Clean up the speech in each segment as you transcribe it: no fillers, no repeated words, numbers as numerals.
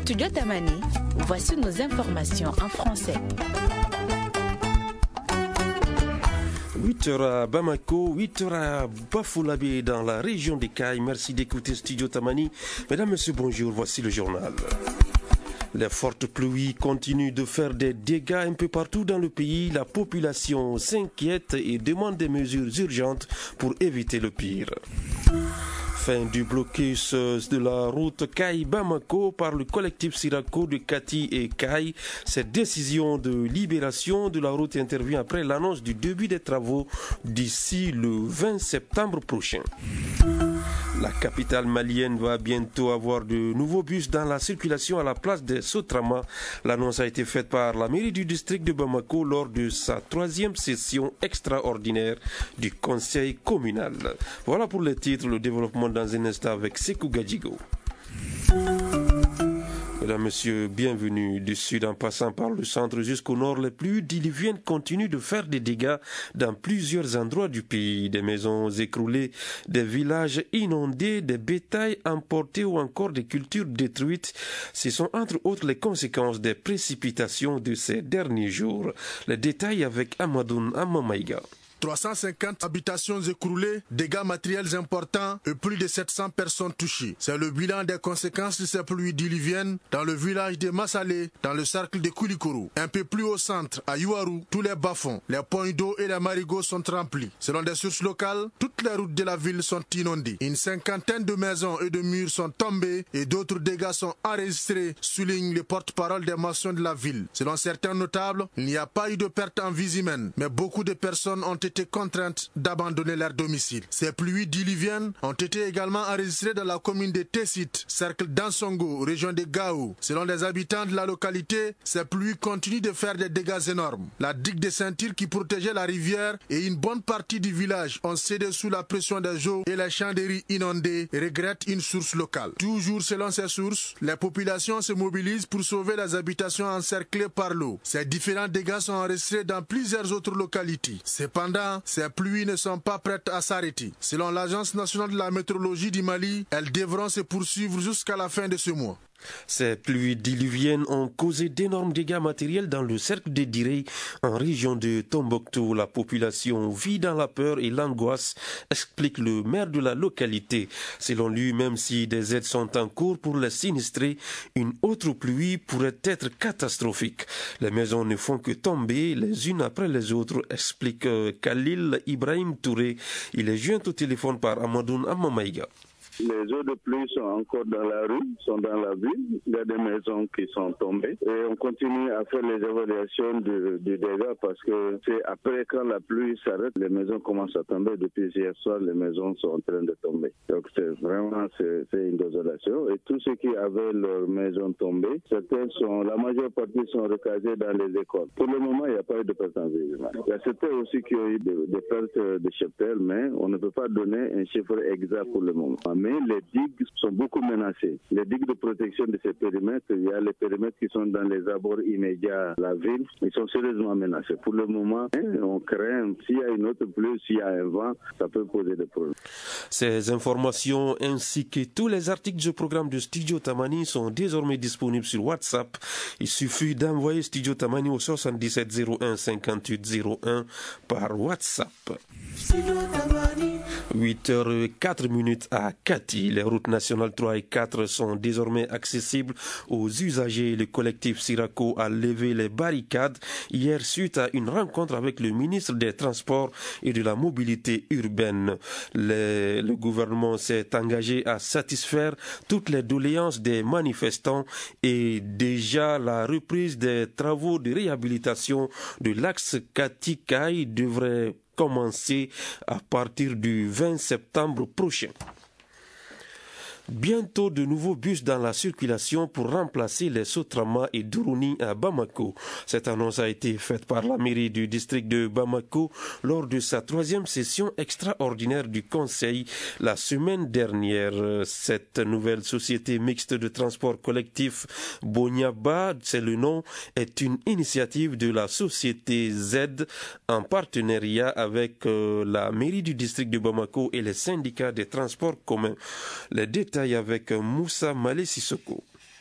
Studio Tamani, voici nos informations en français. 8h à Bamako, 8h à Bafoulavé dans la région des Cayes. Merci d'écouter Studio Tamani. Mesdames, Messieurs, bonjour, voici le journal. Les fortes pluies continuent de faire des dégâts un peu partout dans le pays. La population s'inquiète et demande des mesures urgentes pour éviter le pire. Fin du blocus de la route Caille-Bamako par le collectif Sirako de Kati et Caille. Cette décision de libération de la route intervient après l'annonce du début des travaux d'ici le 20 septembre prochain. La capitale malienne va bientôt avoir de nouveaux bus dans la circulation à la place des Sotrama. L'annonce a été faite par la mairie du district de Bamako lors de sa 3e session extraordinaire du conseil communal. Voilà pour les titres, le développement dans un instant avec Sekou Gadjigo. Mesdames, Messieurs, bienvenue. Du sud en passant par le centre jusqu'au nord, les pluies diluviennes continuent de faire des dégâts dans plusieurs endroits du pays. Des maisons écroulées, des villages inondés, des bétails emportés ou encore des cultures détruites. Ce sont entre autres les conséquences des précipitations de ces derniers jours. Les détails avec Amadoun Amamaïga. 350 habitations écroulées, dégâts matériels importants et plus de 700 personnes touchées. C'est le bilan des conséquences de ces pluies diluviennes dans le village de Massalé, dans le cercle de Koulikoro. Un peu plus au centre, à Youarou, tous les bas-fonds, les points d'eau et les marigots sont remplis. Selon des sources locales, toutes les routes de la ville sont inondées. Une cinquantaine de maisons et de murs sont tombés et d'autres dégâts sont enregistrés, souligne le porte-parole des maçons de la ville. Selon certains notables, il n'y a pas eu de perte en vie humaine, mais beaucoup de personnes ont été contraintes d'abandonner leur domicile. Ces pluies diluviennes ont été également enregistrées dans la commune de Tessit, cercle d'Ansongo, région de Gao. Selon les habitants de la localité, ces pluies continuent de faire des dégâts énormes. La digue de ceinture qui protégeait la rivière et une bonne partie du village ont cédé sous la pression des eaux et les champs de riz inondés, regrette une source locale. Toujours selon ces sources, les populations se mobilisent pour sauver les habitations encerclées par l'eau. Ces différents dégâts sont enregistrés dans plusieurs autres localités. Cependant, ces pluies ne sont pas prêtes à s'arrêter. Selon l'Agence nationale de la météorologie du Mali, elles devront se poursuivre jusqu'à la fin de ce mois. Ces pluies diluviennes ont causé d'énormes dégâts matériels dans le cercle de Direy, en région de Tombouctou. La population vit dans la peur et l'angoisse, explique le maire de la localité. Selon lui, même si des aides sont en cours pour les sinistrés, une autre pluie pourrait être catastrophique. Les maisons ne font que tomber les unes après les autres, explique Khalil Ibrahim Touré. Il est joint au téléphone par Amadoun Amamaïga. Les eaux de pluie sont encore dans la rue, sont dans la ville. Il y a des maisons qui sont tombées. Et on continue à faire les évaluations du dégâts parce que c'est après quand la pluie s'arrête, les maisons commencent à tomber. Depuis hier soir, les maisons sont en train de tomber. Donc c'est une désolation. Et tous ceux qui avaient leurs maisons tombées, la majeure partie sont recasés dans les écoles. Pour le moment, il n'y a pas eu de perte en vie humaine. Il y a certains aussi qui ont eu des pertes de cheptel, mais on ne peut pas donner un chiffre exact pour le moment. Mais les digues sont beaucoup menacées. Les digues de protection de ces périmètres, il y a les périmètres qui sont dans les abords immédiats de la ville, ils sont sérieusement menacés. Pour le moment, on craint, s'il y a une autre pluie, s'il y a un vent, ça peut poser des problèmes. Ces informations ainsi que tous les articles du programme de Studio Tamani sont désormais disponibles sur WhatsApp. Il suffit d'envoyer Studio Tamani au 77 01 58 01 par WhatsApp. 8h04 à Kati. Les routes nationales 3 et 4 sont désormais accessibles aux usagers. Le collectif Sirako a levé les barricades hier suite à une rencontre avec le ministre des Transports et de la Mobilité urbaine. Le gouvernement s'est engagé à satisfaire toutes les doléances des manifestants et déjà la reprise des travaux de réhabilitation de l'axe Kati-Caille devrait commencer à partir du 20 septembre prochain. Bientôt de nouveaux bus dans la circulation pour remplacer les Sotrama et Dourouni à Bamako. Cette annonce a été faite par la mairie du district de Bamako lors de sa 3e session extraordinaire du conseil la semaine dernière. Cette nouvelle société mixte de transport collectif Bonyaba, c'est le nom, est une initiative de la société Z en partenariat avec la mairie du district de Bamako et les syndicats des transports communs. Les détails avec Moussa Malé Sissoko.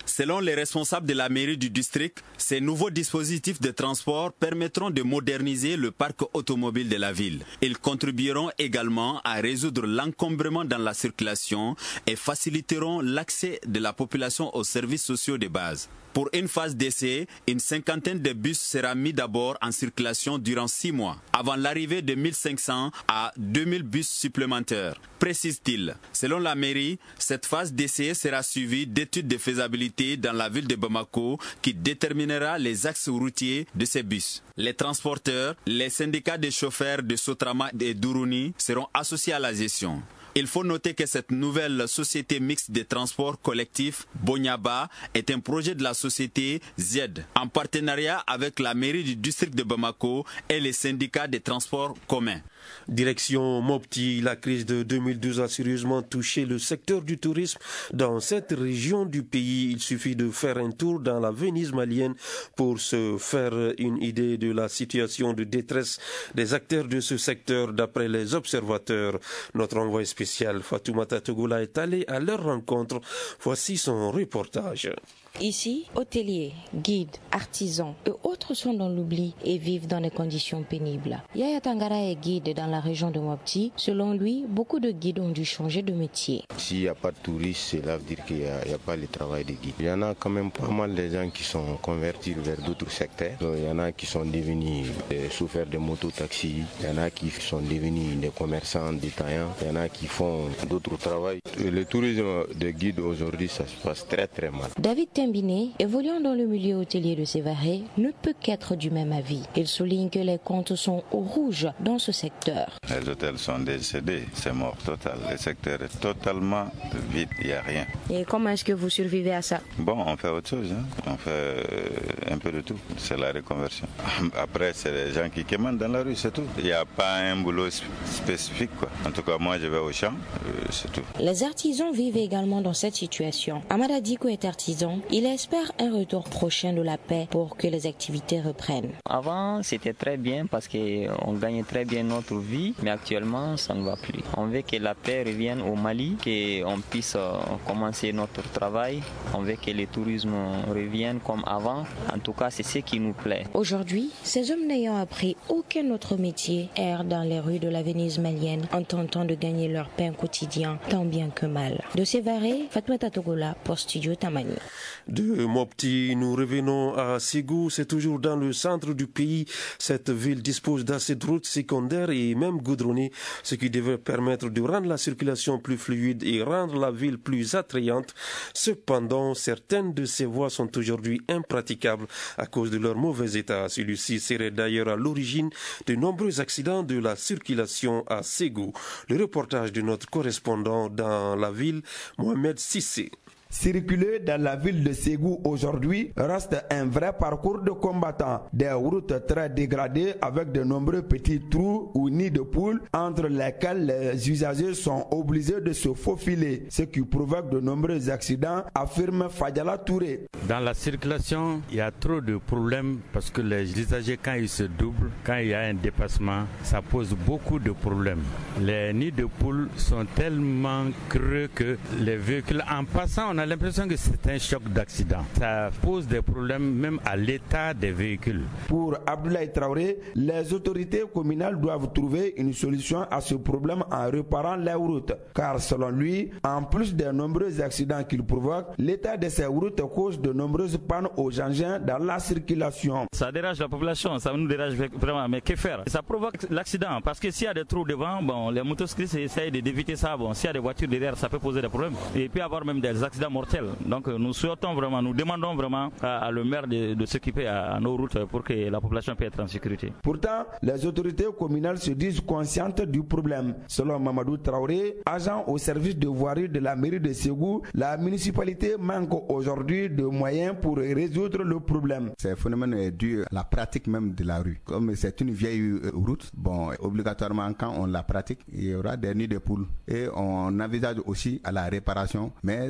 Selon les responsables de la mairie du district, ces nouveaux dispositifs de transport permettront de moderniser le parc automobile de la ville. Ils contribueront également à résoudre l'encombrement dans la circulation et faciliteront l'accès de la population aux services sociaux de base. Pour une phase d'essai, une cinquantaine de bus sera mis d'abord en circulation durant 6 mois, avant l'arrivée de 1500 à 2000 bus supplémentaires, précise-t-il. Selon la mairie, cette phase d'essai sera suivie d'études de faisabilité dans la ville de Bamako qui déterminera les axes routiers de ces bus. Les transporteurs, les syndicats de chauffeurs de Sotrama et d'Uruni seront associés à la gestion. Il faut noter que cette nouvelle société mixte de transport collectif, Bonyaba, est un projet de la société Z, en partenariat avec la mairie du district de Bamako et les syndicats de transport communs. Direction Mopti, la crise de 2012 a sérieusement touché le secteur du tourisme dans cette région du pays. Il suffit de faire un tour dans la Venise malienne pour se faire une idée de la situation de détresse des acteurs de ce secteur d'après les observateurs. Notre envoyé spécial Fatoumata Togola est allé à leur rencontre. Voici son reportage. Ici, hôteliers, guides, artisans et autres sont dans l'oubli et vivent dans des conditions pénibles. Yaya Tangara est guide dans la région de Mopti. Selon lui, beaucoup de guides ont dû changer de métier. S'il n'y a pas de touristes, cela veut dire qu'il n'y a pas le travail de guide. Il y en a quand même pas mal de gens qui sont convertis vers d'autres secteurs. Donc, il y en a qui sont devenus des chauffeurs de moto-taxi. Il y en a qui sont devenus des commerçants détaillants. Il y en a qui font d'autres travaux. Le tourisme de guide aujourd'hui, ça se passe très très mal. David Tembiné, évoluant dans le milieu hôtelier de Sévaré, ne peut qu'être du même avis. Il souligne que les comptes sont au rouge dans ce secteur. Les hôtels sont décédés, c'est mort total. Le secteur est totalement vide, il n'y a rien. Et comment est-ce que vous survivez à ça? Bon, on fait autre chose, on fait un peu de tout. C'est la reconversion. Après, c'est les gens qui commandent dans la rue, c'est tout. Il n'y a pas un boulot spécifique, quoi. En tout cas, moi, je vais au champ, c'est tout. Les artisans vivent également dans cette situation. Amada Diko est artisan. Il espère un retour prochain de la paix pour que les activités reprennent. Avant, c'était très bien parce qu'on gagnait très bien notre vie, mais actuellement, ça ne va plus. On veut que la paix revienne au Mali, qu'on puisse commencer notre travail. On veut que le tourisme revienne comme avant. En tout cas, c'est ce qui nous plaît. Aujourd'hui, ces hommes n'ayant appris aucun autre métier errent dans les rues de la Venise malienne en tentant de gagner leur pain quotidien, tant bien que mal. De Sévaré, Fatoumata Togola pour Studio Tamani. De Mopti, nous revenons à Ségou. C'est toujours dans le centre du pays. Cette ville dispose d'assez de routes secondaires et même goudronnées, ce qui devrait permettre de rendre la circulation plus fluide et rendre la ville plus attrayante. Cependant, certaines de ces voies sont aujourd'hui impraticables à cause de leur mauvais état. Celui-ci serait d'ailleurs à l'origine de nombreux accidents de la circulation à Ségou. Le reportage de notre correspondant dans la ville, Mohamed Sissé. Circuler dans la ville de Ségou aujourd'hui reste un vrai parcours de combattant. Des routes très dégradées avec de nombreux petits trous ou nids de poules entre lesquels les usagers sont obligés de se faufiler, ce qui provoque de nombreux accidents, affirme Fadjala Touré. Dans la circulation, il y a trop de problèmes parce que les usagers, quand ils se doublent, quand il y a un dépassement, ça pose beaucoup de problèmes. Les nids de poules sont tellement creux que les véhicules, en passant, on a l'impression que c'est un choc d'accident. Ça pose des problèmes même à l'état des véhicules. Pour Abdoulaye Traoré, les autorités communales doivent trouver une solution à ce problème en réparant les routes. Car selon lui, en plus des nombreux accidents qu'il provoque, l'état de ces routes cause de nombreuses pannes aux engins dans la circulation. Ça dérange la population, ça nous dérange vraiment, mais que faire? Ça provoque l'accident parce que s'il y a des trous devant, bon, les motocyclistes essayent d'éviter ça. Bon, s'il y a des voitures derrière, ça peut poser des problèmes. Et il peut y avoir même des accidents mortels. Donc nous souhaitons vraiment, nous demandons vraiment à le maire de s'occuper à nos routes pour que la population puisse être en sécurité. Pourtant, les autorités communales se disent conscientes du problème. Selon Mamadou Traoré, agent au service de voirie de la mairie de Ségou, la municipalité manque aujourd'hui de moyens pour résoudre le problème. Ce phénomène est dû à la pratique même de la rue. Comme c'est une vieille route, bon, obligatoirement quand on la pratique, il y aura des nids de poules. Et on envisage aussi à la réparation, mais c'est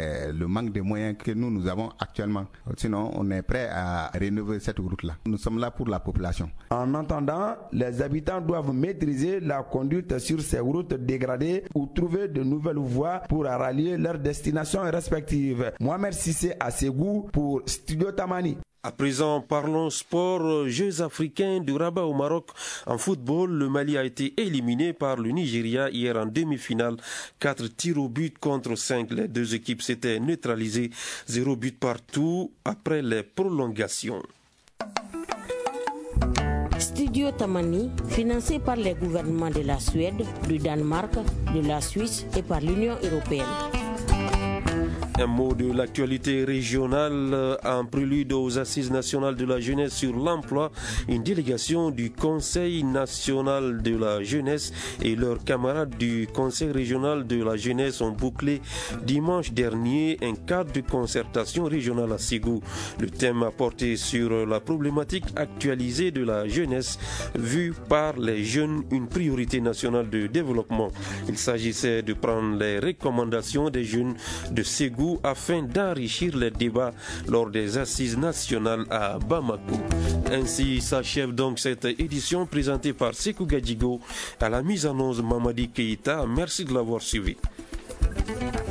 c'est le manque de moyens que nous avons actuellement. Sinon, on est prêt à rénover cette route-là. Nous sommes là pour la population. En attendant, les habitants doivent maîtriser la conduite sur ces routes dégradées ou trouver de nouvelles voies pour rallier leurs destinations respectives. Mohamed Sissé à Ségou pour Studio Tamani. À présent, parlons sport. Jeux africains de Rabat au Maroc. En football, le Mali a été éliminé par le Nigeria hier en demi-finale. 4 tirs au but contre 5. Les deux équipes s'étaient neutralisées. 0 but partout après les prolongations. Studio Tamani, financé par les gouvernements de la Suède, du Danemark, de la Suisse et par l'Union européenne. Un mot de l'actualité régionale en prélude aux Assises nationales de la jeunesse sur l'emploi. Une délégation du Conseil national de la jeunesse et leurs camarades du Conseil régional de la jeunesse ont bouclé dimanche dernier un cadre de concertation régionale à Ségou. Le thème a porté sur la problématique actualisée de la jeunesse vue par les jeunes, une priorité nationale de développement. Il s'agissait de prendre les recommandations des jeunes de Ségou afin d'enrichir les débats lors des assises nationales à Bamako. Ainsi s'achève donc cette édition présentée par Sekou Gadjigo à la mise en onde Mamadi Keïta. Merci de l'avoir suivi.